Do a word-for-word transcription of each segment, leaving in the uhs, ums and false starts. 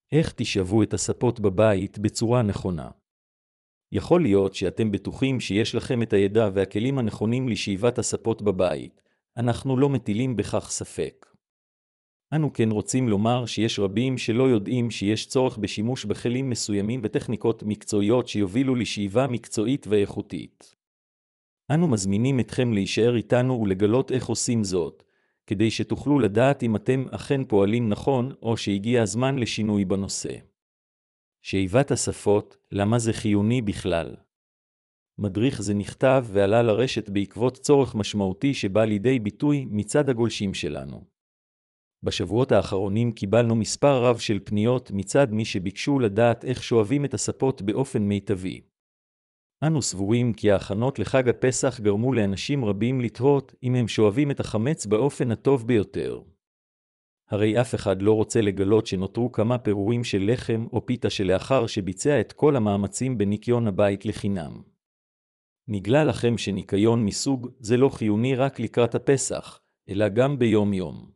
איך תשאבו את הספות בבית בצורה נכונה? יכול להיות שאתם בטוחים שיש לכם את הידע והכלים הנכונים לשאיבת הספות בבית. אנחנו לא מטילים בכך ספק. אנו כן רוצים לומר שיש רבים שלא יודעים שיש צורך בשימוש בכלים מסוימים וטכניקות מקצועיות שיובילו לשאיבה מקצועית ואיכותית. אנו מזמינים אתכם להישאר איתנו ולגלות איך עושים זאת, כדי שתוכלו לדעת אם אתם אכן פועלים נכון או שהגיע הזמן לשינוי בנושא. שאיבת הספות, למה זה חיוני בכלל? מדריך זה נכתב ועלה לרשת בעקבות צורך משמעותי שבא לידי ביטוי מצד הגולשים שלנו. בשבועות האחרונים קיבלנו מספר רב של פניות מצד מי שביקשו לדעת איך שואבים את הספות באופן מיטבי. אנו סבורים כי ההכנות לחג הפסח גרמו לאנשים רבים לתהות אם הם שואבים את החמץ באופן הטוב ביותר. הרי אף אחד לא רוצה לגלות שנותרו כמה פירורים של לחם או פיתה שלאחר שביצע את כל המאמצים בניקיון הבית לחינם. נגלה לכם שניקיון מסוג זה לא חיוני רק לקראת הפסח, אלא גם ביום יום.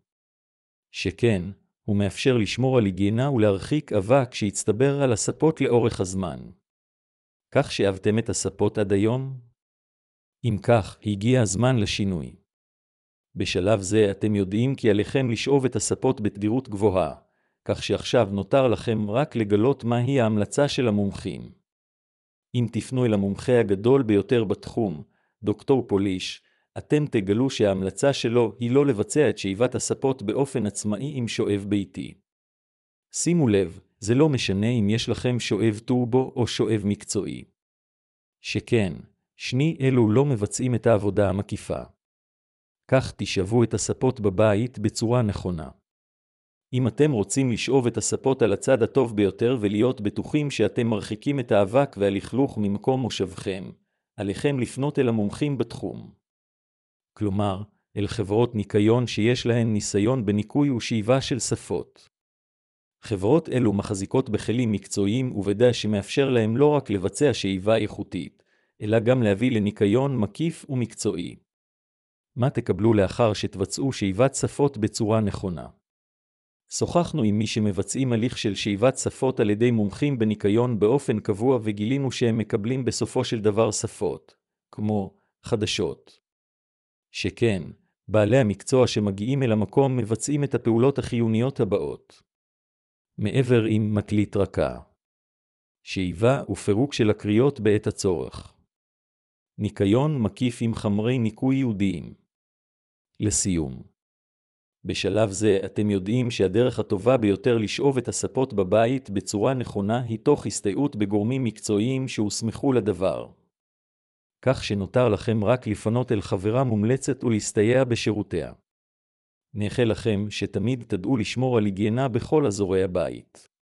שכן, הוא מאפשר לשמור על היגיינה ולהרחיק אבק שהצטבר על הספות לאורך הזמן. כך שאהבתם את הספות עד היום? אם כך, הגיע הזמן לשינוי. בשלב זה אתם יודעים כי עליכם לשאוב את הספות בתדירות גבוהה, כך שעכשיו נותר לכם רק לגלות מהי ההמלצה של המומחים. אם תפנו אל המומחה הגדול ביותר בתחום, דוקטור פוליש, אתם תגלו שההמלצה שלו היא לא לבצע את שאיבת הספות באופן עצמאי עם שואב ביתי. שימו לב, זה לא משנה אם יש לכם שואב טורבו או שואב מקצועי. שכן, שני אלו לא מבצעים את העבודה המקיפה. כך תשאבו את הספות בבית בצורה נכונה. אם אתם רוצים לשאוב את הספות על הצד הטוב ביותר ולהיות בטוחים שאתם מרחיקים את האבק והלכלוך ממקום מושבכם, עליכם לפנות אל המומחים בתחום. כלומר, אל חברות ניקיון שיש להן ניסיון בניקוי ושאיבה של ספות. חברות אלו מחזיקות בכלים מקצועיים ובדע שמאפשר להם לא רק לבצע שאיבה איכותית, אלא גם להביא לניקיון מקיף ומקצועי. מה תקבלו לאחר שתבצעו שאיבת ספות בצורה נכונה? שוחחנו עם מי שמבצעים הליך של שאיבת ספות על ידי מומחים בניקיון באופן קבוע וגילינו שהם מקבלים בסופו של דבר ספות, כמו חדשות. שכן, בעלי המקצוע שמגיעים אל המקום מבצעים את הפעולות החיוניות הבאות. מעבר עם מקליט רכה. שאיבה ופירוק של הקריות בעת הצורך. ניקיון מקיף עם חמרי ניקוי ייעודיים. לסיום. בשלב זה אתם יודעים שהדרך הטובה ביותר לשאוב את הספות בבית בצורה נכונה היא תוך הסתייעות בגורמים מקצועיים שהוסמכו לדבר. כך שנותר לכם רק לפנות אל חברה מומלצת ולהסתייע בשירותיה. נאחל לכם שתמיד תדעו לשמור על היגיינה בכל אזורי הבית.